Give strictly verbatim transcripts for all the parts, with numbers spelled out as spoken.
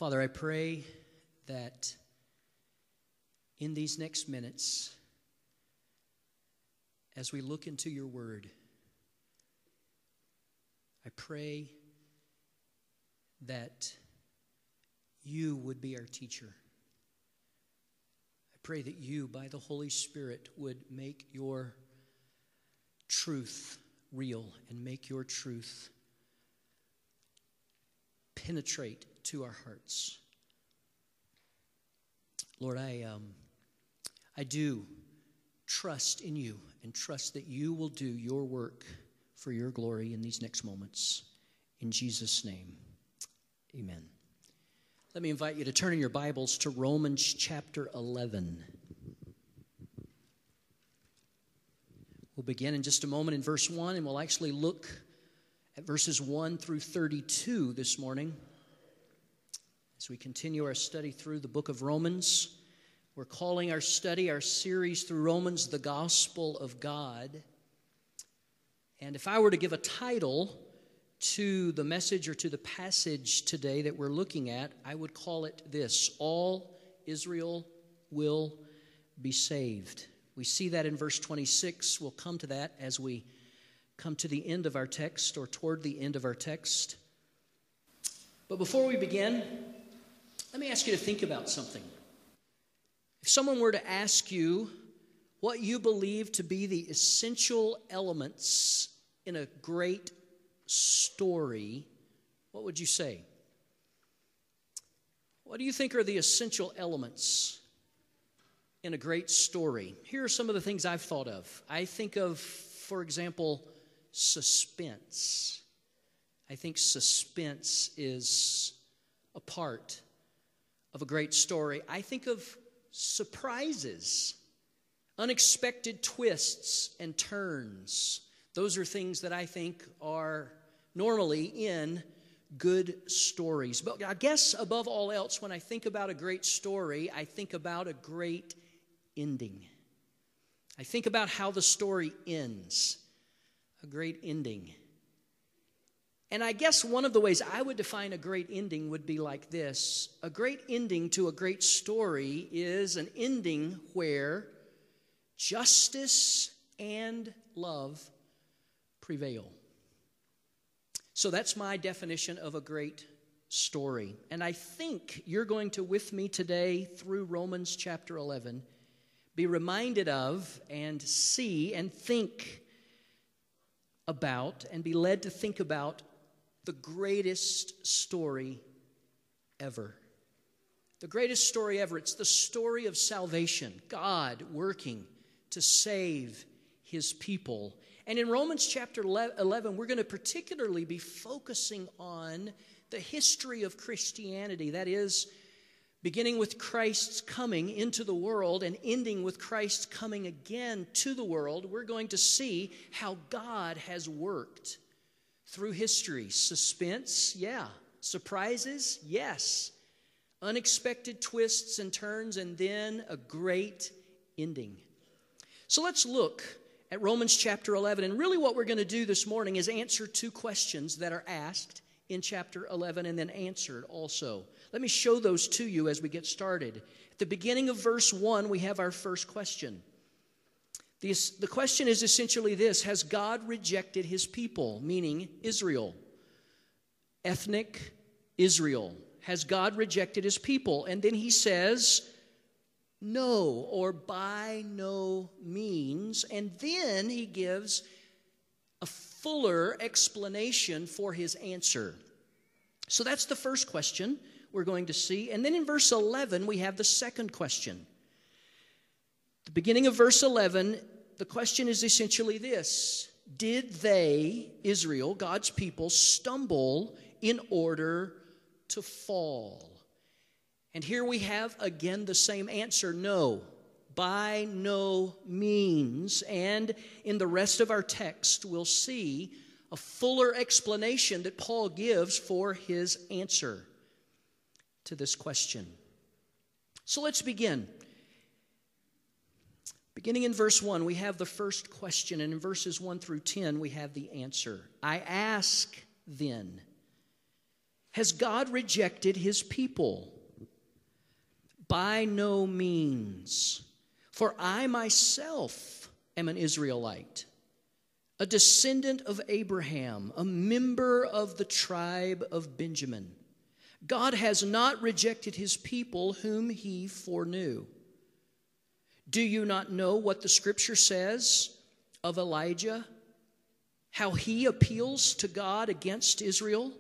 Father, I pray that in these next minutes, as we look into your word, I pray that you would be our teacher. I pray that you, by the Holy Spirit, would make your truth real and make your truth penetrate to our hearts. Lord, I um, I do trust in you and trust that you will do your work for your glory in these next moments. In Jesus' name, amen. Let me invite you to turn in your Bibles to Romans chapter eleven. We'll begin in just a moment in verse one, and we'll actually look at verses one through thirty-two this morning. As we continue our study through the book of Romans, we're calling our study, our series through Romans, The Gospel of God. And if I were to give a title to the message or to the passage today that we're looking at, I would call it this: All Israel Will Be Saved. We see that in verse twenty-six. We'll come to that as we come to the end of our text, or toward the end of our text. But before we begin, let me ask you to think about something. If someone were to ask you what you believe to be the essential elements in a great story, what would you say? What do you think are the essential elements in a great story? Here are some of the things I've thought of. I think of, for example, suspense. I think suspense is a part of a great story. I think of surprises, unexpected twists and turns. Those are things that I think are normally in good stories. But I guess above all else, when I think about a great story, I think about a great ending. I think about how the story ends. A great ending. And I guess one of the ways I would define a great ending would be like this. A great ending to a great story is an ending where justice and love prevail. So that's my definition of a great story. And I think you're going to, with me today through Romans chapter eleven, be reminded of and see and think about and be led to think about the greatest story ever. The greatest story ever. It's the story of salvation. God working to save his people. And in Romans chapter eleven, we're going to particularly be focusing on the history of Christianity. That is, beginning with Christ's coming into the world and ending with Christ coming again to the world. We're going to see how God has worked through history. Suspense, yeah. Surprises, yes. Unexpected twists and turns, and then a great ending. So let's look at Romans chapter eleven. And really what we're going to do this morning is answer two questions that are asked in chapter eleven and then answered also. Let me show those to you as we get started. At the beginning of verse one, we have our first question. The, the question is essentially this: has God rejected his people, meaning Israel? Ethnic Israel. Has God rejected his people? And then he says, no, or by no means. And then he gives a fuller explanation for his answer. So that's the first question we're going to see. And then in verse eleven, we have the second question. The beginning of verse eleven, the question is essentially this: did they, Israel, God's people, stumble in order to fall? And here we have again the same answer: no, by no means. And in the rest of our text, we'll see a fuller explanation that Paul gives for his answer to this question. So let's begin. Beginning in verse one, we have the first question, and in verses one through ten, we have the answer. I ask then, Has God rejected his people? By no means. For I myself am an Israelite, a descendant of Abraham, a member of the tribe of Benjamin. God has not rejected his people whom he foreknew. Do you not know what the scripture says of Elijah? How he appeals to God against Israel?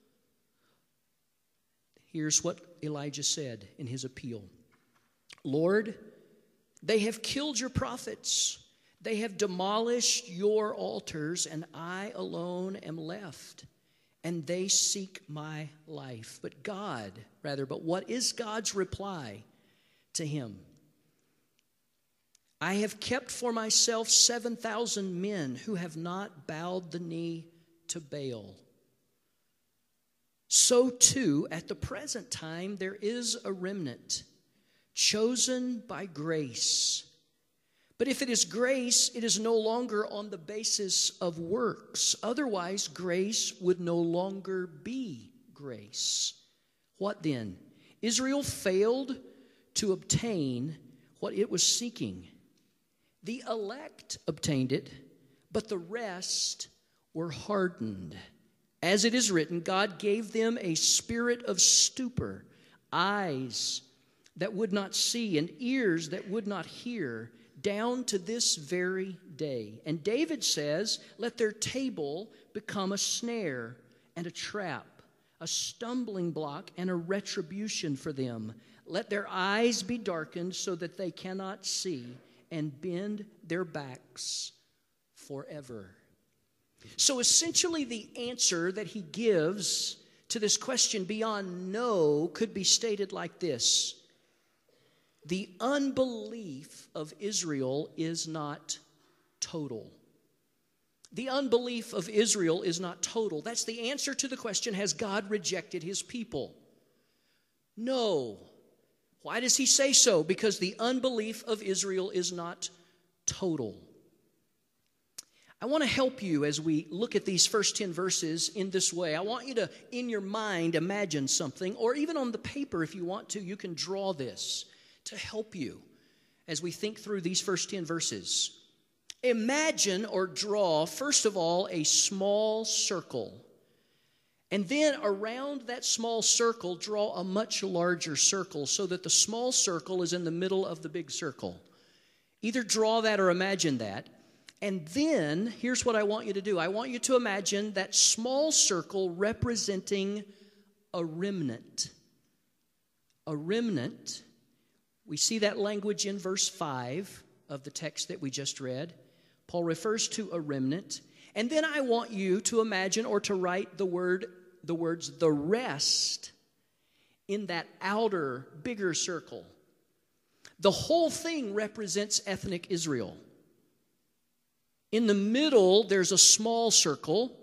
Here's what Elijah said in his appeal. Lord, they have killed your prophets. They have demolished your altars, and I alone am left. And they seek my life. But God, rather, but what is God's reply to him? I have kept for myself seven thousand men who have not bowed the knee to Baal. So too, at the present time, there is a remnant chosen by grace. But if it is grace, it is no longer on the basis of works. Otherwise, grace would no longer be grace. What then? Israel failed to obtain what it was seeking. The elect obtained it, but the rest were hardened. As it is written, God gave them a spirit of stupor, eyes that would not see and ears that would not hear, down to this very day. And David says, let their table become a snare and a trap, a stumbling block and a retribution for them. Let their eyes be darkened so that they cannot see, and bend their backs forever. So essentially the answer that he gives to this question beyond no could be stated like this. The unbelief of Israel is not total. The unbelief of Israel is not total. That's the answer to the question, has God rejected his people? No. Why does he say so? Because the unbelief of Israel is not total. I want to help you as we look at these first ten verses in this way. I want you to, in your mind, imagine something, or even on the paper if you want to, you can draw this to help you as we think through these first ten verses. Imagine or draw, first of all, a small circle. And then around that small circle, draw a much larger circle so that the small circle is in the middle of the big circle. Either draw that or imagine that. And then, here's what I want you to do. I want you to imagine that small circle representing a remnant. A remnant. We see that language in verse five of the text that we just read. Paul refers to a remnant. And then I want you to imagine or to write the word, the words, the rest, in that outer, bigger circle. The whole thing represents ethnic Israel. In the middle, there's a small circle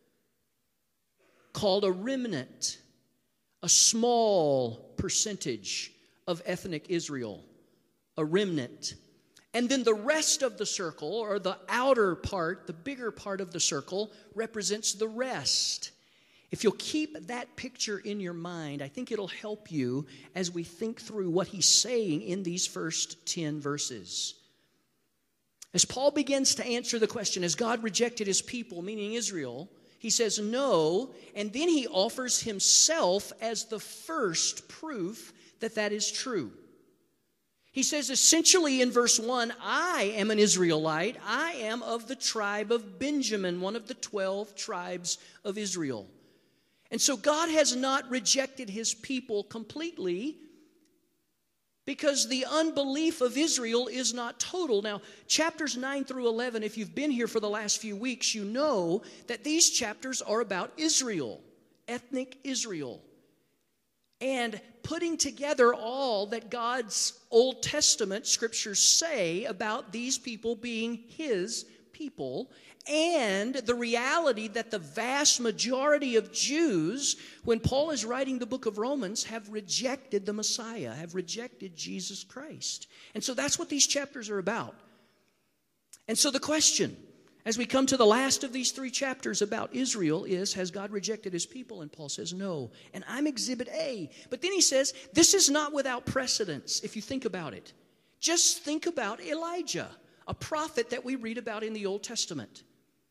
called a remnant, a small percentage of ethnic Israel, a remnant. And then the rest of the circle, or the outer part, the bigger part of the circle, represents the rest. If you'll keep that picture in your mind, I think it'll help you as we think through what he's saying in these first ten verses. As Paul begins to answer the question, has God rejected his people, meaning Israel? He says no, and then he offers himself as the first proof that that is true. He says essentially in verse one, I am an Israelite. I am of the tribe of Benjamin, one of the twelve tribes of Israel. And so God has not rejected his people completely because the unbelief of Israel is not total. Now, chapters nine through eleven, if you've been here for the last few weeks, you know that these chapters are about Israel, ethnic Israel. And putting together all that God's Old Testament scriptures say about these people being his people, and the reality that the vast majority of Jews, when Paul is writing the book of Romans, have rejected the Messiah, have rejected Jesus Christ. And so that's what these chapters are about. And so the question, as we come to the last of these three chapters about Israel is, has God rejected his people? And Paul says, no. And I'm exhibit A. But then he says, this is not without precedence, if you think about it. Just think about Elijah, a prophet that we read about in the Old Testament.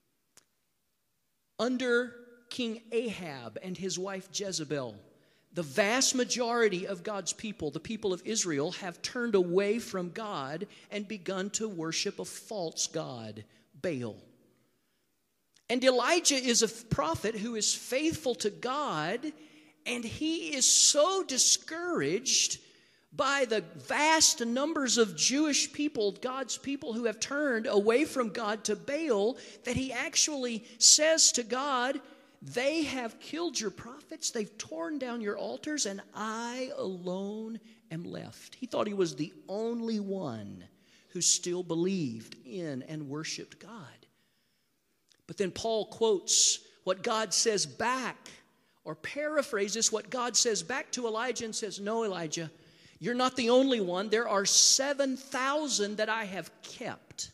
Under King Ahab and his wife Jezebel, the vast majority of God's people, the people of Israel, have turned away from God and begun to worship a false god, Baal. And Elijah is a prophet who is faithful to God, and he is so discouraged by the vast numbers of Jewish people, God's people, who have turned away from God to Baal, that he actually says to God, they have killed your prophets, they've torn down your altars, and I alone am left. He thought he was the only one who still believed in and worshiped God. But then Paul quotes what God says back, or paraphrases what God says back to Elijah and says, no, Elijah, you're not the only one. There are seven thousand that I have kept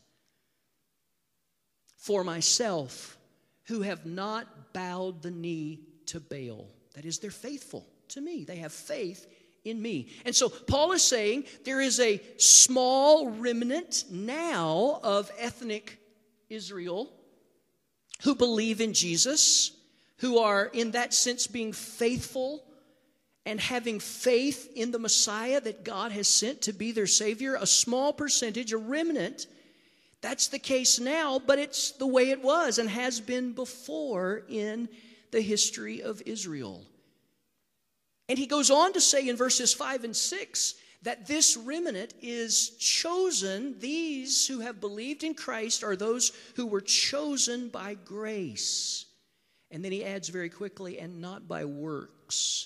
for myself who have not bowed the knee to Baal. That is, they're faithful to me. They have faith in me. And so Paul is saying there is a small remnant now of ethnic Israel who believe in Jesus, who are in that sense being faithful and having faith in the Messiah that God has sent to be their Savior. A small percentage, a remnant. That's the case now, but it's the way it was and has been before in the history of Israel. And he goes on to say in verses five and six that this remnant is chosen. These who have believed in Christ are those who were chosen by grace. And then he adds very quickly, and not by works.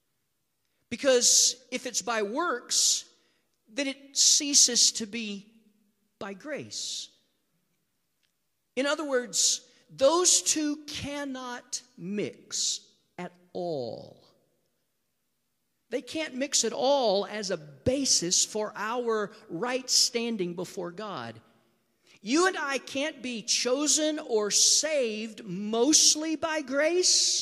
Because if it's by works, then it ceases to be by grace. In other words, those two cannot mix at all. They can't mix at all as a basis for our right standing before God. You and I can't be chosen or saved mostly by grace.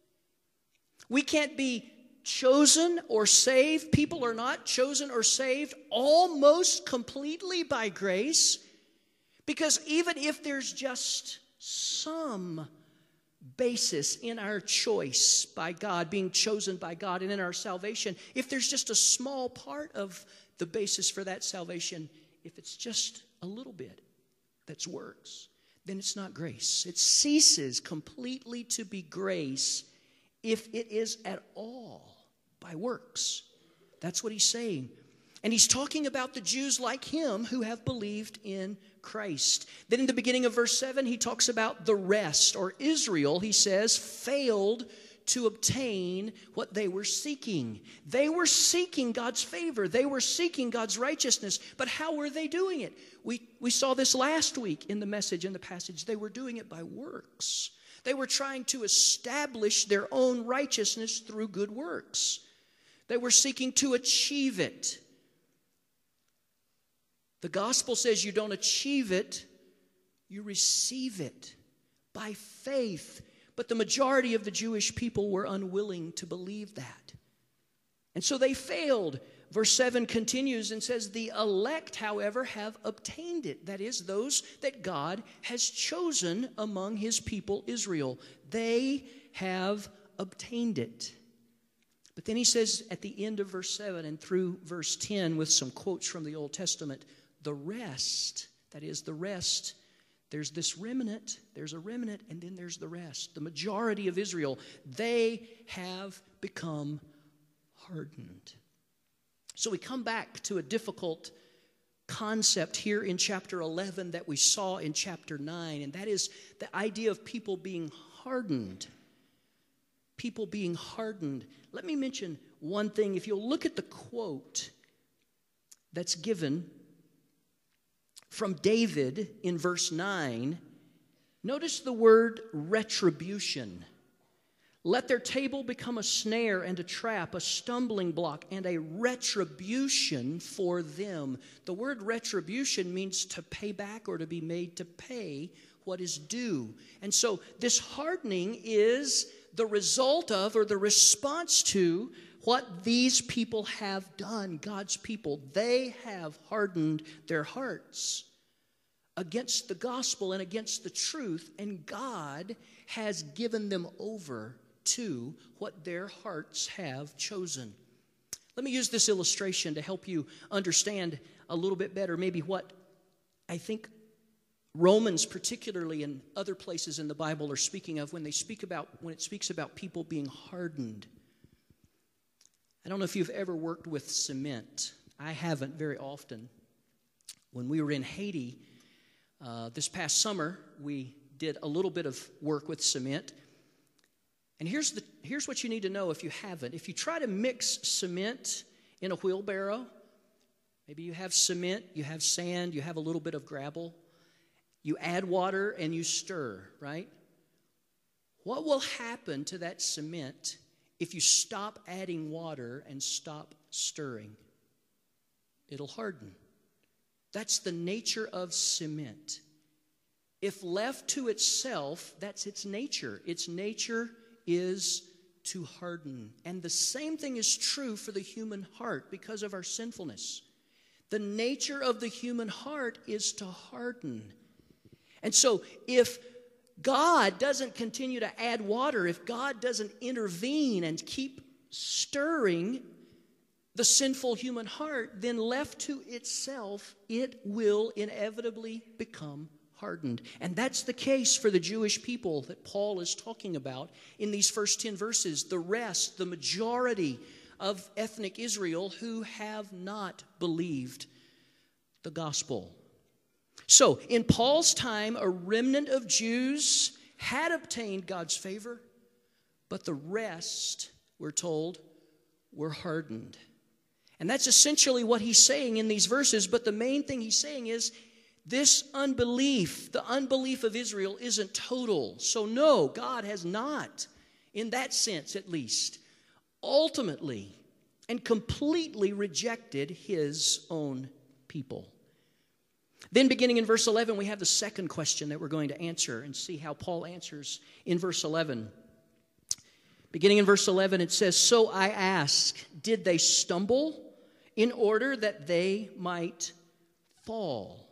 We can't be chosen or saved. People are not chosen or saved almost completely by grace. Because even if there's just some basis in our choice by God, being chosen by God, and in our salvation, if there's just a small part of the basis for that salvation, if it's just a little bit that's works, then it's not grace. It ceases completely to be grace if it is at all by works. That's what he's saying. And he's talking about the Jews like him who have believed in Christ. Then in the beginning of verse seven, he talks about the rest, or Israel, he says, failed to obtain what they were seeking. They were seeking God's favor. They were seeking God's righteousness. But how were they doing it? We, we saw this last week in the message, in the passage. They were doing it by works. They were trying to establish their own righteousness through good works. They were seeking to achieve it. The gospel says you don't achieve it, you receive it by faith. But the majority of the Jewish people were unwilling to believe that. And so they failed. Verse seven continues and says, the elect, however, have obtained it. That is, those that God has chosen among his people Israel. They have obtained it. But then he says at the end of verse seven and through verse ten, with some quotes from the Old Testament, the rest, that is the rest, there's this remnant, there's a remnant, and then there's the rest. The majority of Israel, they have become hardened. So we come back to a difficult concept here in chapter eleven that we saw in chapter nine, and that is the idea of people being hardened. People being hardened. Let me mention one thing. If you'll look at the quote that's given from David in verse nine, notice the word retribution. Let their table become a snare and a trap, a stumbling block, and a retribution for them. The word retribution means to pay back or to be made to pay what is due. And so this hardening is the result of, or the response to, what these people have done, God's people. They have hardened their hearts against the gospel and against the truth, and God has given them over to what their hearts have chosen. Let me use this illustration to help you understand a little bit better maybe what I think Romans, particularly, and other places in the Bible are speaking of when they speak about when it speaks about people being hardened. I don't know if you've ever worked with cement. I haven't very often. When we were in Haiti uh, this past summer, we did a little bit of work with cement. And here's the here's what you need to know if you haven't. If you try to mix cement in a wheelbarrow, maybe you have cement, you have sand, you have a little bit of gravel. You add water and you stir, right? What will happen to that cement if you stop adding water and stop stirring? It'll harden. That's the nature of cement. If left to itself, that's its nature. Its nature is to harden. And the same thing is true for the human heart because of our sinfulness. The nature of the human heart is to harden. And so if God doesn't continue to add water, if God doesn't intervene and keep stirring the sinful human heart, then left to itself, it will inevitably become hardened. And that's the case for the Jewish people that Paul is talking about in these first ten verses. The rest, the majority of ethnic Israel who have not believed the gospel. So, in Paul's time, a remnant of Jews had obtained God's favor, but the rest, we're told, were hardened. And that's essentially what he's saying in these verses, but the main thing he's saying is this unbelief, the unbelief of Israel, isn't total. So no, God has not, in that sense at least, ultimately and completely rejected his own people. Then beginning in verse eleven, we have the second question that we're going to answer and see how Paul answers in verse eleven. Beginning in verse eleven, it says, "So I ask, did they stumble in order that they might fall?"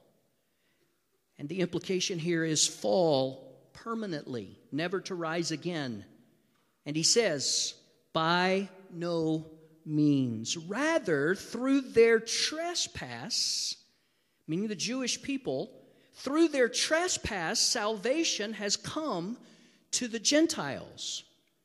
And the implication here is fall permanently, never to rise again. And he says, by no means. Rather, through their trespass, meaning the Jewish people, through their trespass, salvation has come to the Gentiles,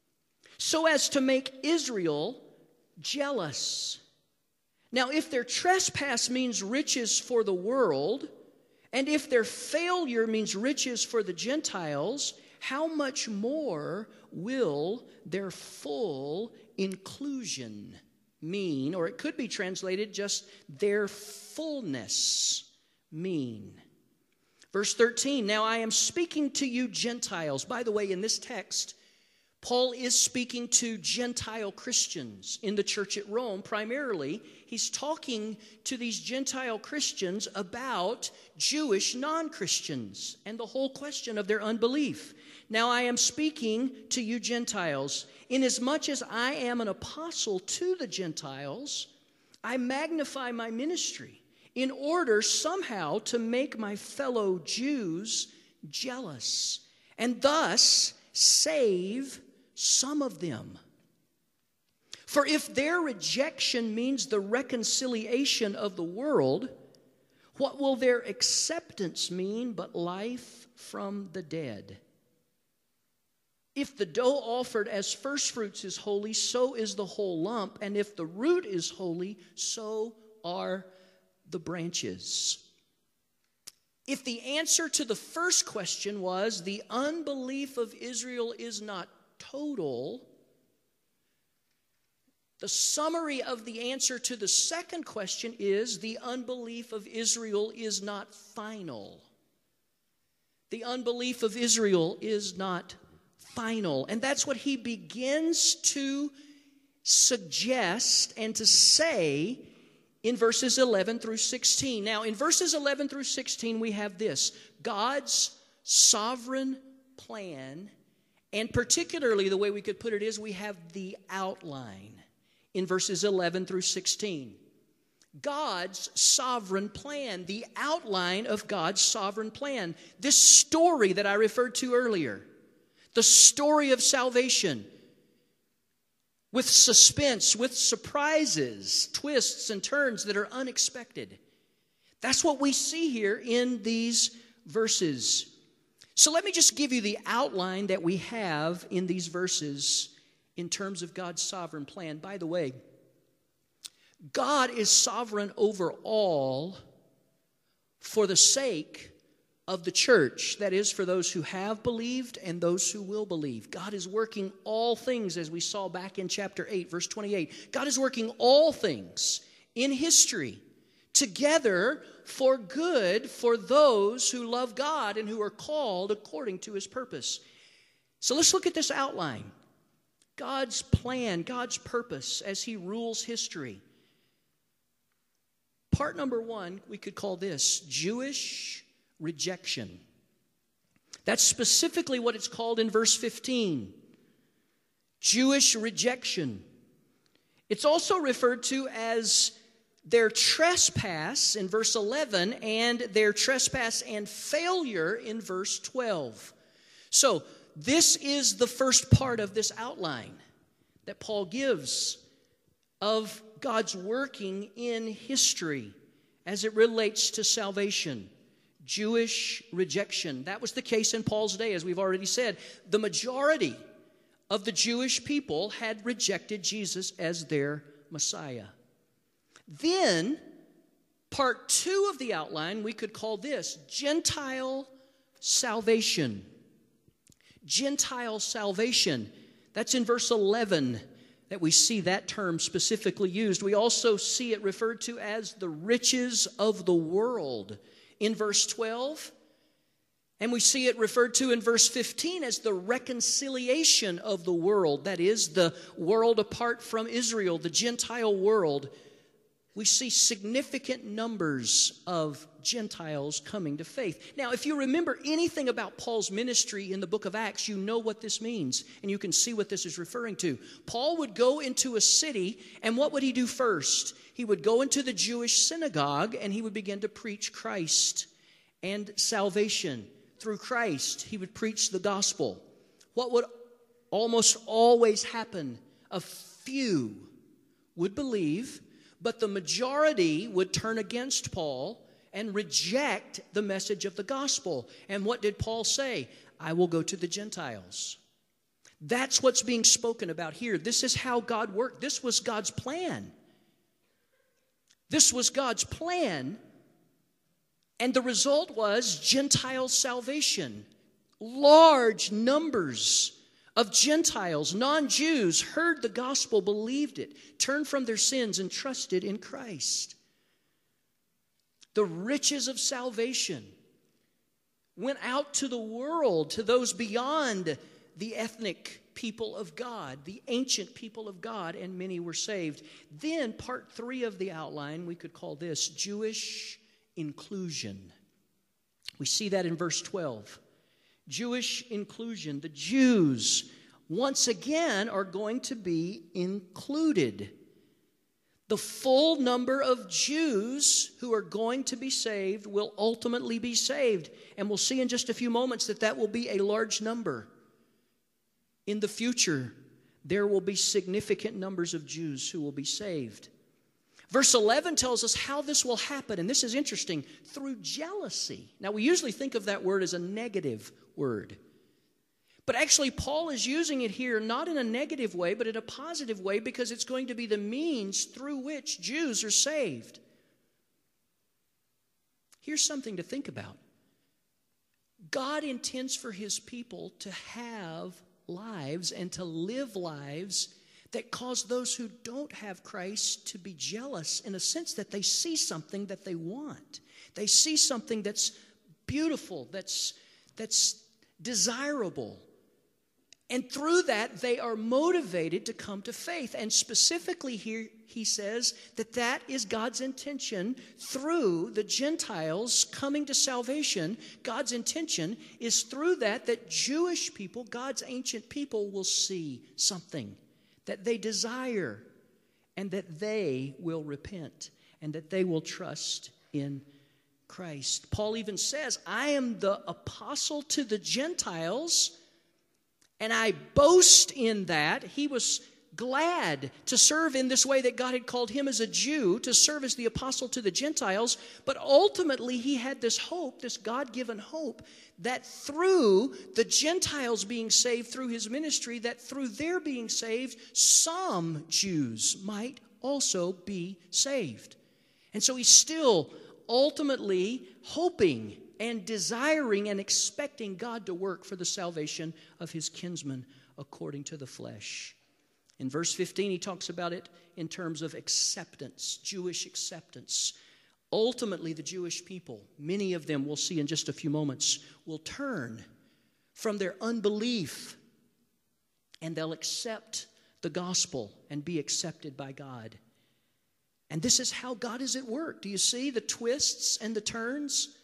so as to make Israel jealous. Now, if their trespass means riches for the world, and if their failure means riches for the Gentiles, how much more will their full inclusion mean? Or it could be translated just their fullness mean. Verse thirteen, "Now I am speaking to you Gentiles." By the way, in this text, Paul is speaking to Gentile Christians in the church at Rome. Primarily, he's talking to these Gentile Christians about Jewish non-Christians and the whole question of their unbelief. "Now I am speaking to you Gentiles. Inasmuch as I am an apostle to the Gentiles, I magnify my ministry in order somehow to make my fellow Jews jealous and thus save some of them. For if their rejection means the reconciliation of the world, what will their acceptance mean but life from the dead? If the dough offered as firstfruits is holy, so is the whole lump, and if the root is holy, so are the branches." If the answer to the first question was the unbelief of Israel is not total, the summary of the answer to the second question is the unbelief of Israel is not final. The unbelief of Israel is not final. And that's what he begins to suggest and to say in verses eleven through sixteen. Now, in verses eleven through sixteen, we have this: God's sovereign plan, and particularly the way we could put it is we have the outline in verses eleven through sixteen. God's sovereign plan, the outline of God's sovereign plan. This story that I referred to earlier, the story of salvation, with suspense, with surprises, twists and turns that are unexpected. That's what we see here in these verses. So let me just give you the outline that we have in these verses in terms of God's sovereign plan. By the way, God is sovereign over all for the sake of the church. That is, for those who have believed and those who will believe. God is working all things, as we saw back in chapter eight, verse twenty-eight. God is working all things in history together for good for those who love God and who are called according to His purpose. So let's look at this outline. God's plan, God's purpose as He rules history. Part number one, we could call this Jewish rejection. That's specifically what it's called in verse fifteen. Jewish rejection. It's also referred to as their trespass in verse eleven and their trespass and failure in verse twelve. So this is the first part of this outline that Paul gives of God's working in history as it relates to salvation. Jewish rejection. That was the case in Paul's day, as we've already said. The majority of the Jewish people had rejected Jesus as their Messiah. Then, part two of the outline, we could call this Gentile salvation. Gentile salvation. That's in verse eleven that we see that term specifically used. We also see it referred to as the riches of the world in verse twelve. And we see it referred to in verse fifteen as the reconciliation of the world. That is, the world apart from Israel, the Gentile world. We see significant numbers of Gentiles coming to faith. Now, if you remember anything about Paul's ministry in the book of Acts, you know what this means, and you can see what this is referring to. Paul would go into a city, and what would he do first? He would go into the Jewish synagogue, and he would begin to preach Christ and salvation. Through Christ, he would preach the gospel. What would almost always happen? A few would believe, but the majority would turn against Paul and reject the message of the gospel. And what did Paul say? I will go to the Gentiles. That's what's being spoken about here. This is how God worked. This was God's plan. This was God's plan. And the result was Gentile salvation. Large numbers of Gentiles, non-Jews, heard the gospel, believed it, turned from their sins and trusted in Christ. The riches of salvation went out to the world, to those beyond the ethnic people of God, the ancient people of God, and many were saved. Then part three of the outline, we could call this Jewish inclusion. We see that in verse twelve. Jewish inclusion. The Jews, once again, are going to be included. The full number of Jews who are going to be saved will ultimately be saved. And we'll see in just a few moments that that will be a large number. In the future, there will be significant numbers of Jews who will be saved. Verse eleven tells us how this will happen, and this is interesting, through jealousy. Now, we usually think of that word as a negative word. But actually, Paul is using it here not in a negative way, but in a positive way, because it's going to be the means through which Jews are saved. Here's something to think about. God intends for His people to have lives and to live lives that cause those who don't have Christ to be jealous, in a sense that they see something that they want. They see something that's beautiful, that's, that's desirable. And through that, they are motivated to come to faith. And specifically here, he says that that is God's intention through the Gentiles coming to salvation. God's intention is through that, that Jewish people, God's ancient people, will see something that they desire, and that they will repent, and that they will trust in Christ. Paul even says, I am the apostle to the Gentiles, and I boast in that. He was glad to serve in this way that God had called him as a Jew, to serve as the apostle to the Gentiles. But ultimately, he had this hope, this God-given hope, that through the Gentiles being saved through his ministry, that through their being saved, some Jews might also be saved. And so he's still ultimately hoping and desiring and expecting God to work for the salvation of his kinsmen according to the flesh. In verse fifteen, he talks about it in terms of acceptance, Jewish acceptance. Ultimately, the Jewish people, many of them we'll see in just a few moments, will turn from their unbelief, and they'll accept the gospel and be accepted by God. And this is how God is at work. Do you see the twists and the turns?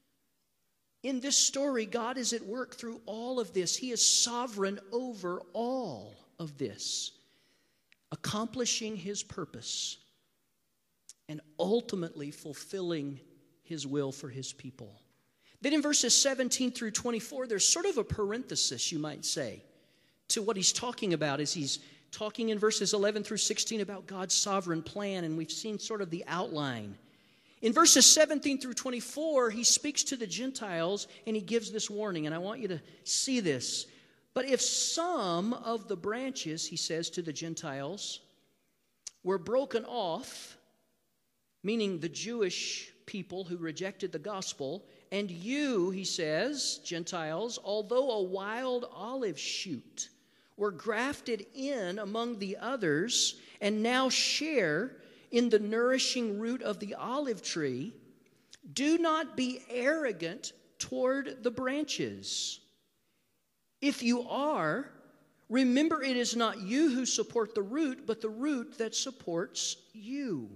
In this story, God is at work through all of this. He is sovereign over all of this, accomplishing his purpose and ultimately fulfilling his will for his people. Then in verses seventeen through twenty-four, there's sort of a parenthesis, you might say, to what he's talking about as he's talking in verses eleven through sixteen about God's sovereign plan, and we've seen sort of the outline. In verses seventeen through twenty-four, he speaks to the Gentiles and he gives this warning, and I want you to see this. But if some of the branches, he says to the Gentiles, were broken off, meaning the Jewish people who rejected the gospel, and you, he says, Gentiles, although a wild olive shoot, were grafted in among the others and now share in the nourishing root of the olive tree, do not be arrogant toward the branches. If you are, remember it is not you who support the root, but the root that supports you.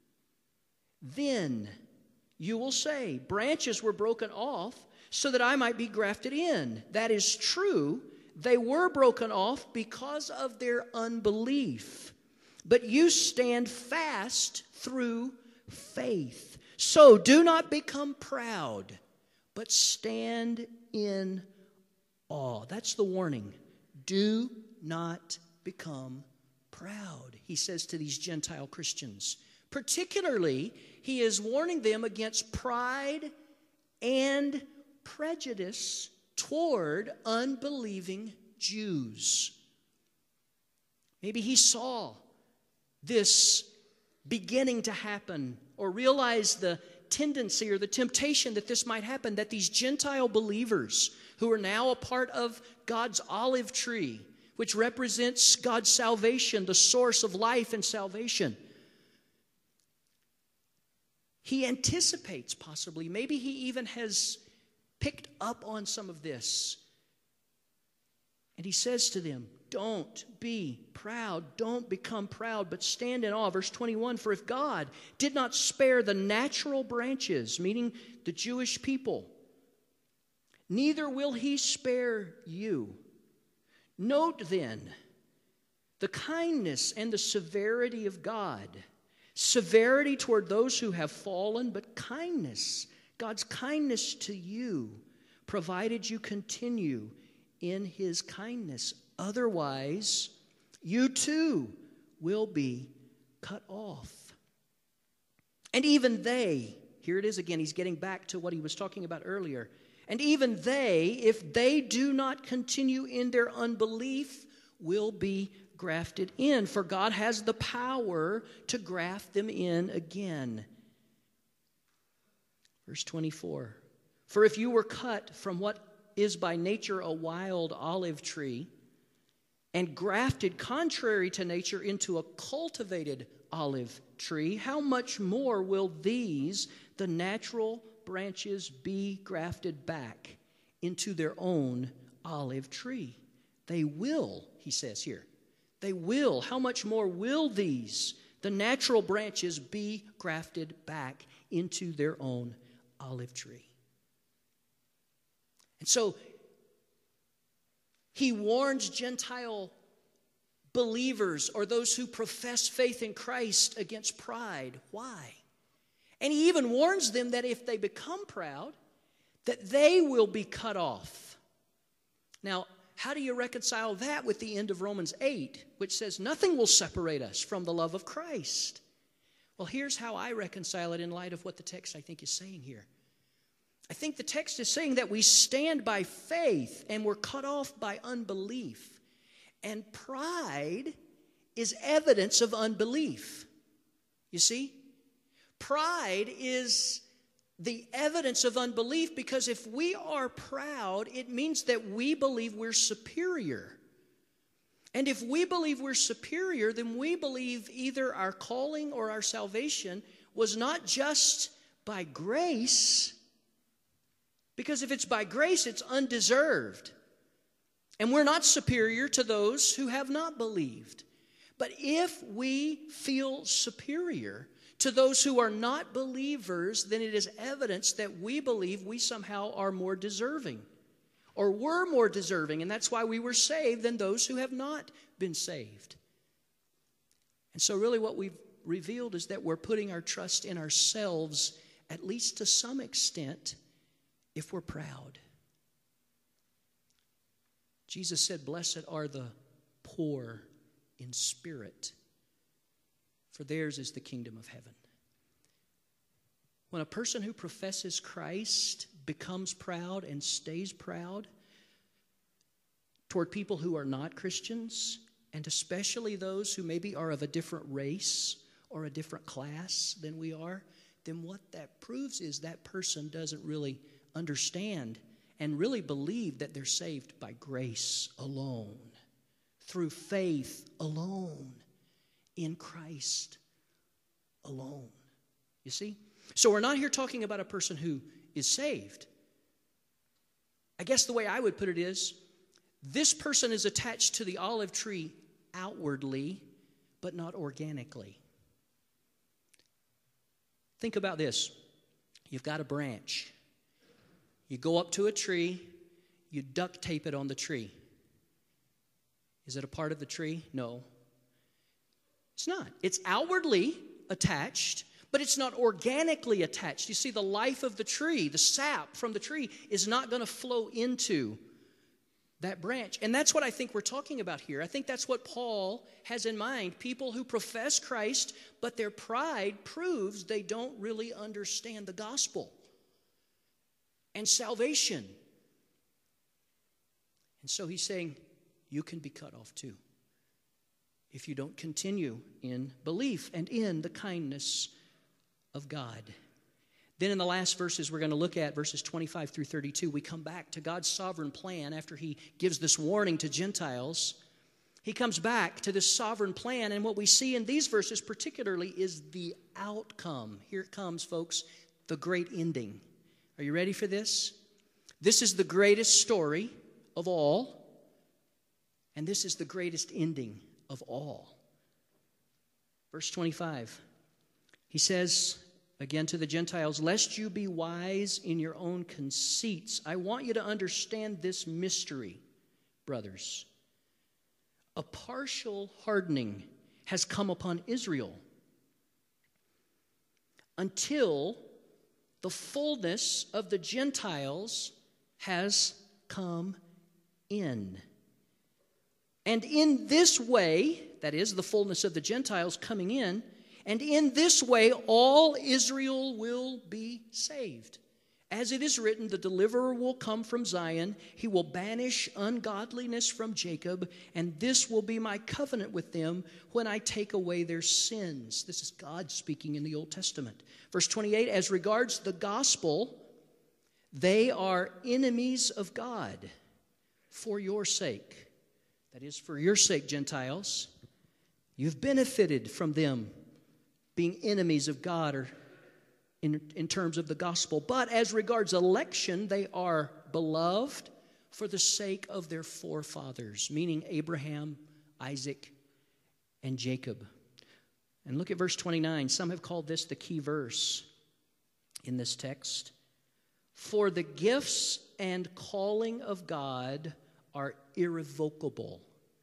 Then you will say, branches were broken off so that I might be grafted in. That is true. They were broken off because of their unbelief. But you stand fast through faith. So do not become proud, but stand in awe. That's the warning. Do not become proud, he says to these Gentile Christians. Particularly, he is warning them against pride and prejudice toward unbelieving Jews. Maybe he saw this beginning to happen, or realized the tendency or the temptation that this might happen, that these Gentile believers who are now a part of God's olive tree, which represents God's salvation, the source of life and salvation. He anticipates possibly, maybe he even has picked up on some of this. And he says to them, don't be proud, don't become proud, but stand in awe. Verse twenty-one, for if God did not spare the natural branches, meaning the Jewish people, neither will he spare you. Note then the kindness and the severity of God. Severity toward those who have fallen, but kindness, God's kindness to you, provided you continue in his kindness. Otherwise, you too will be cut off. And even they, here it is again, he's getting back to what he was talking about earlier. And even they, if they do not continue in their unbelief, will be grafted in. For God has the power to graft them in again. Verse twenty-four. For if you were cut from what is by nature a wild olive tree, and grafted contrary to nature into a cultivated olive tree, how much more will these, the natural branches, be grafted back into their own olive tree? They will, he says here. They will. How much more will these, the natural branches, be grafted back into their own olive tree? And so, he warns Gentile believers or those who profess faith in Christ against pride. Why? And he even warns them that if they become proud, that they will be cut off. Now, how do you reconcile that with the end of Romans eight, which says nothing will separate us from the love of Christ? Well, here's how I reconcile it in light of what the text, I think, is saying here. I think the text is saying that we stand by faith and we're cut off by unbelief. And pride is evidence of unbelief. You see? Pride is the evidence of unbelief, because if we are proud, it means that we believe we're superior. And if we believe we're superior, then we believe either our calling or our salvation was not just by grace, because if it's by grace, it's undeserved. And we're not superior to those who have not believed. But if we feel superior to those who are not believers, then it is evidence that we believe we somehow are more deserving, or were more deserving, and that's why we were saved than those who have not been saved. And so really what we've revealed is that we're putting our trust in ourselves, at least to some extent, if we're proud. Jesus said, "Blessed are the poor in spirit, for theirs is the kingdom of heaven." When a person who professes Christ becomes proud and stays proud toward people who are not Christians, and especially those who maybe are of a different race or a different class than we are, then what that proves is that person doesn't really understand and really believe that they're saved by grace alone, through faith alone, in Christ alone. You see? So we're not here talking about a person who is saved. I guess the way I would put it is, this person is attached to the olive tree outwardly, but not organically. Think about this. You've got a branch. You go up to a tree, you duct tape it on the tree. Is it a part of the tree? No. It's not. It's outwardly attached, but it's not organically attached. You see, the life of the tree, the sap from the tree, is not going to flow into that branch. And that's what I think we're talking about here. I think that's what Paul has in mind. People who profess Christ, but their pride proves they don't really understand the gospel and salvation. And so he's saying, you can be cut off too if you don't continue in belief and in the kindness of God. Then in the last verses we're going to look at, verses twenty-five through thirty-two, we come back to God's sovereign plan after he gives this warning to Gentiles. He comes back to this sovereign plan, and what we see in these verses particularly is the outcome. Here it comes, folks, the great ending. Are you ready for this? This is the greatest story of all, and this is the greatest ending of all. Verse twenty-five, he says again to the Gentiles, "Lest you be wise in your own conceits." I want you to understand this mystery, brothers. A partial hardening has come upon Israel until the fullness of the Gentiles has come in. And in this way, that is, the fullness of the Gentiles coming in, and in this way all Israel will be saved. As it is written, the deliverer will come from Zion. He will banish ungodliness from Jacob, and this will be my covenant with them when I take away their sins. This is God speaking in the Old Testament. Verse twenty-eight, as regards the gospel, they are enemies of God for your sake. That is, for your sake, Gentiles. You've benefited from them being enemies of God, or in, in terms of the gospel. But as regards election, they are beloved for the sake of their forefathers, meaning Abraham, Isaac, and Jacob. And look at verse twenty-nine. Some have called this the key verse in this text. For the gifts and calling of God are irrevocable.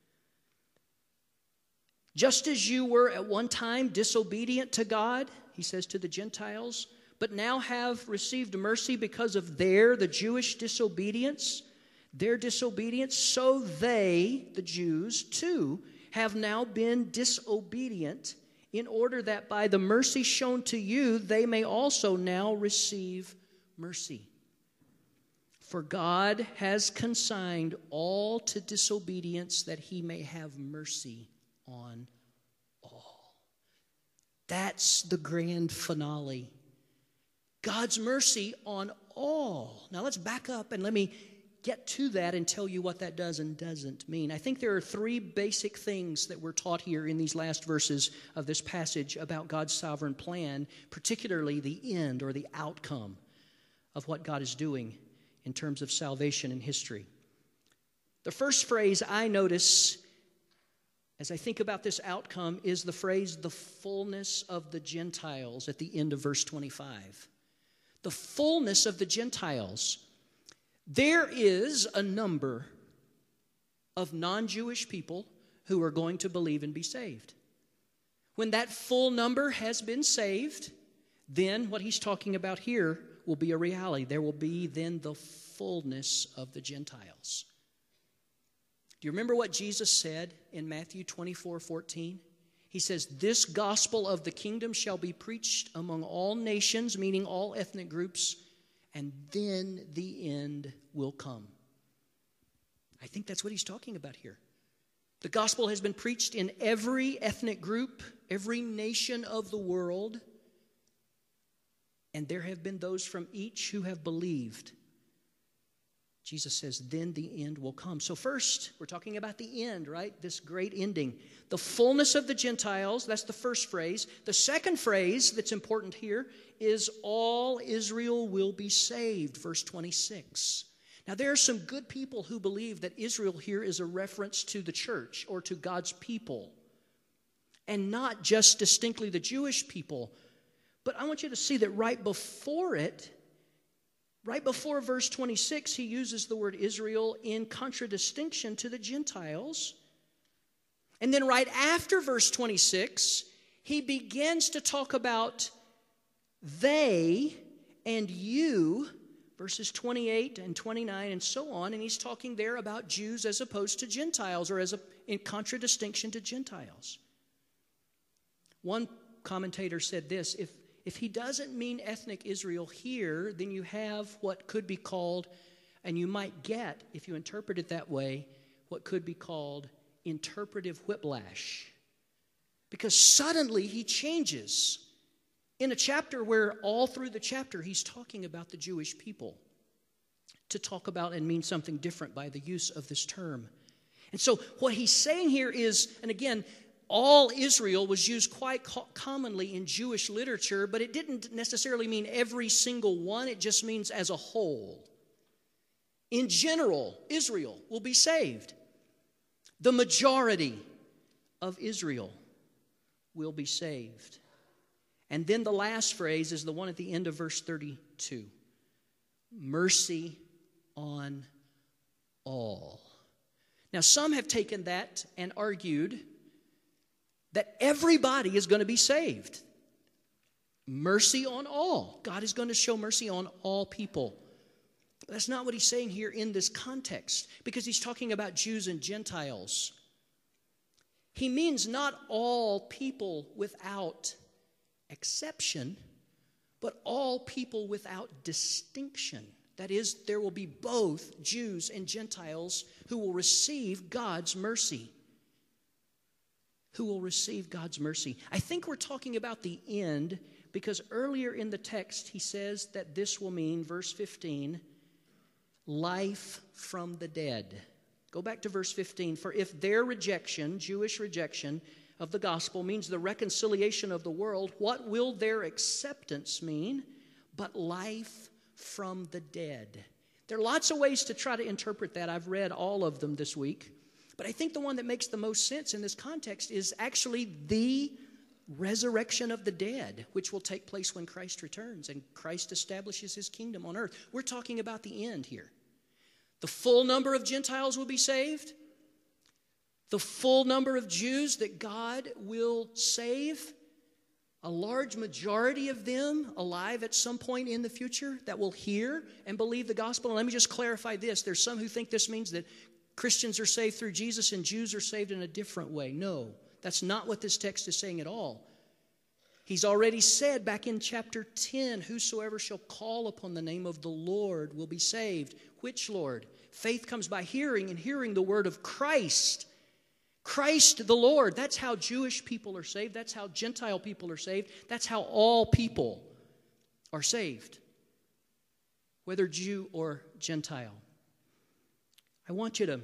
Just as you were at one time disobedient to God, he says to the Gentiles, but now have received mercy because of their, the Jewish disobedience, their disobedience, so they, the Jews, too, have now been disobedient, in order that by the mercy shown to you, they may also now receive mercy. For God has consigned all to disobedience, that he may have mercy on all. That's the grand finale. God's mercy on all. Now let's back up and let me get to that and tell you what that does and doesn't mean. I think there are three basic things that we're taught here in these last verses of this passage about God's sovereign plan, particularly the end or the outcome of what God is doing in terms of salvation in history. The first phrase I notice as I think about this outcome is the phrase, the fullness of the Gentiles, at the end of verse twenty-five. The fullness of the Gentiles. There is a number of non-Jewish people who are going to believe and be saved. When that full number has been saved, then what he's talking about here will be a reality. There will be then the fullness of the Gentiles. Do you remember what Jesus said in Matthew twenty-four fourteen? He says, this gospel of the kingdom shall be preached among all nations, meaning all ethnic groups, and then the end will come. I think that's what he's talking about here. The gospel has been preached in every ethnic group, every nation of the world, and there have been those from each who have believed. Jesus says, then the end will come. So first, we're talking about the end, right? This great ending. The fullness of the Gentiles, that's the first phrase. The second phrase that's important here is all Israel will be saved, verse twenty-six. Now, there are some good people who believe that Israel here is a reference to the church or to God's people, and not just distinctly the Jewish people. But I want you to see that right before it, right before verse twenty-six, he uses the word Israel in contradistinction to the Gentiles. And then right after verse twenty-six, he begins to talk about they and you, verses twenty-eight and twenty-nine and so on. And he's talking there about Jews as opposed to Gentiles, or as a, in contradistinction to Gentiles. One commentator said this, if If he doesn't mean ethnic Israel here, then you have what could be called, and you might get, if you interpret it that way, what could be called interpretive whiplash. Because suddenly he changes in a chapter where all through the chapter he's talking about the Jewish people, to talk about and mean something different by the use of this term. And so what he's saying here is, and again, all Israel was used quite co- commonly in Jewish literature, but it didn't necessarily mean every single one. It just means as a whole. In general, Israel will be saved. The majority of Israel will be saved. And then the last phrase is the one at the end of verse thirty-two. Mercy on all. Now, some have taken that and argued that everybody is going to be saved. Mercy on all. God is going to show mercy on all people. But that's not what he's saying here in this context, because he's talking about Jews and Gentiles. He means not all people without exception, but all people without distinction. That is, there will be both Jews and Gentiles who will receive God's mercy. Who will receive God's mercy. I think we're talking about the end, because earlier in the text he says that this will mean, verse fifteen, life from the dead. Go back to verse fifteen. For if their rejection, Jewish rejection of the gospel, means the reconciliation of the world, what will their acceptance mean but life from the dead? There are lots of ways to try to interpret that. I've read all of them this week. But I think the one that makes the most sense in this context is actually the resurrection of the dead, which will take place when Christ returns and Christ establishes his kingdom on earth. We're talking about the end here. The full number of Gentiles will be saved. The full number of Jews that God will save. A large majority of them alive at some point in the future that will hear and believe the gospel. And let me just clarify this. There's some who think this means that Christians are saved through Jesus and Jews are saved in a different way. No, that's not what this text is saying at all. He's already said back in chapter ten, whosoever shall call upon the name of the Lord will be saved. Which Lord? Faith comes by hearing, and hearing the word of Christ. Christ the Lord. That's how Jewish people are saved. That's how Gentile people are saved. That's how all people are saved, whether Jew or Gentile. I want you to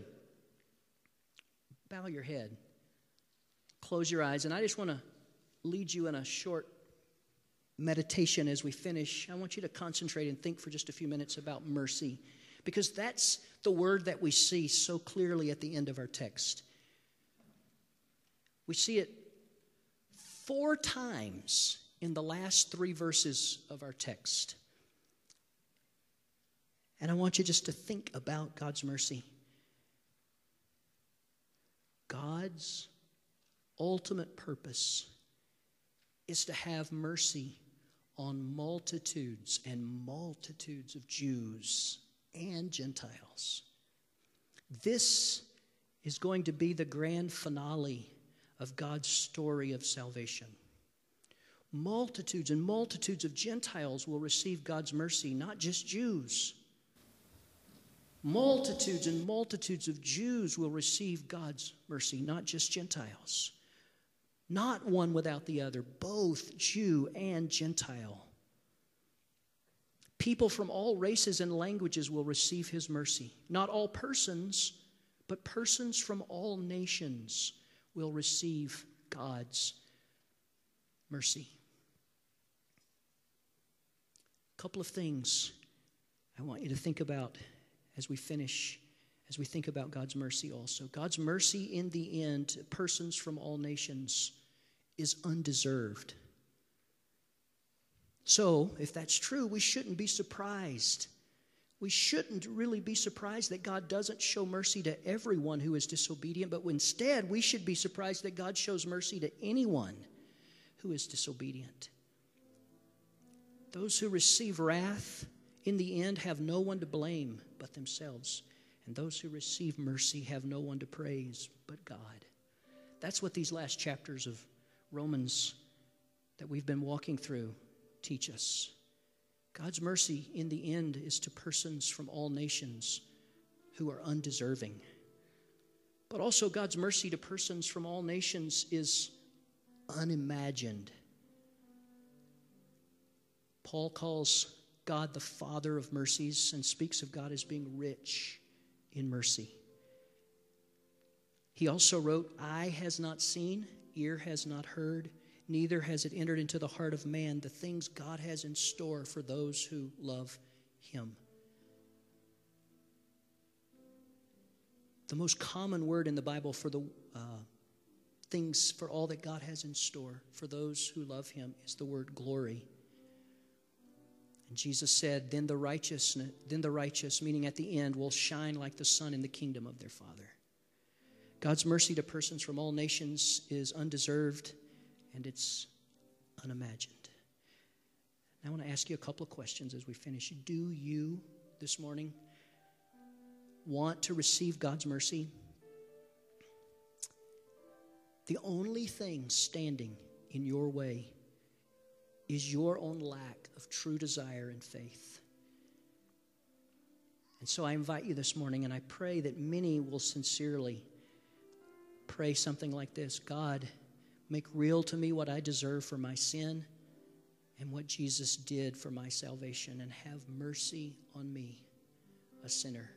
bow your head, close your eyes, and I just want to lead you in a short meditation as we finish. I want you to concentrate and think for just a few minutes about mercy, because that's the word that we see so clearly at the end of our text. We see it four times in the last three verses of our text. And I want you just to think about God's mercy. God's ultimate purpose is to have mercy on multitudes and multitudes of Jews and Gentiles. This is going to be the grand finale of God's story of salvation. Multitudes and multitudes of Gentiles will receive God's mercy, not just Jews. Multitudes and multitudes of Jews will receive God's mercy, not just Gentiles. Not one without the other, both Jew and Gentile. People from all races and languages will receive his mercy. Not all persons, but persons from all nations will receive God's mercy. A couple of things I want you to think about as we finish, as we think about God's mercy also. God's mercy in the end to persons from all nations is undeserved. So, if that's true, we shouldn't be surprised. We shouldn't really be surprised that God doesn't show mercy to everyone who is disobedient, but instead we should be surprised that God shows mercy to anyone who is disobedient. Those who receive wrath in the end have no one to blame but themselves. And those who receive mercy have no one to praise but God. That's what these last chapters of Romans that we've been walking through teach us. God's mercy in the end is to persons from all nations who are undeserving. But also God's mercy to persons from all nations is unimagined. Paul calls God the Father of mercies and speaks of God as being rich in mercy. He also wrote, "Eye has not seen, ear has not heard, neither has it entered into the heart of man the things God has in store for those who love him." The most common word in the Bible for the uh, things, for all that God has in store for those who love him is the word glory. And Jesus said, then the righteous, then the righteous, meaning at the end, will shine like the sun in the kingdom of their Father. God's mercy to persons from all nations is undeserved, and it's unimagined. Now I want to ask you a couple of questions as we finish. Do you, this morning, want to receive God's mercy? The only thing standing in your way is your own lack of true desire and faith. And so I invite you this morning, and I pray that many will sincerely pray something like this: God, make real to me what I deserve for my sin and what Jesus did for my salvation, and have mercy on me, a sinner.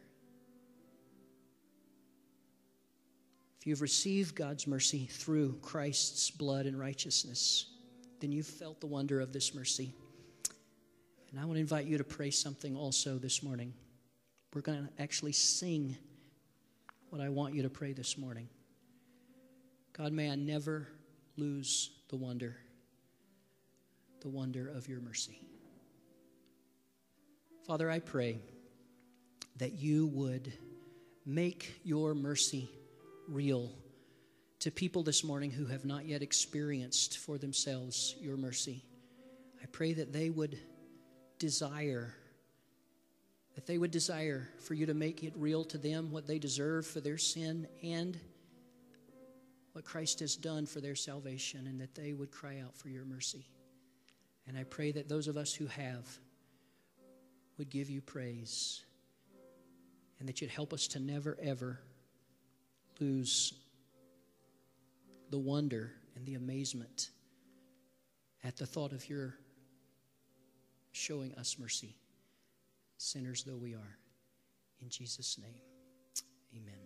If you've received God's mercy through Christ's blood and righteousness, then you've felt the wonder of this mercy. And I want to invite you to pray something also this morning. we're going to actually sing what I want you to pray this morning. God, may I never lose the wonder, the wonder of your mercy. Father, I pray that you would make your mercy real to people this morning who have not yet experienced for themselves your mercy. I pray that they would desire, that they would desire for you to make it real to them what they deserve for their sin and what Christ has done for their salvation, and that they would cry out for your mercy. And I pray that those of us who have would give you praise, and that you'd help us to never, ever lose the wonder and the amazement at the thought of your showing us mercy, sinners though we are. In Jesus' name, amen.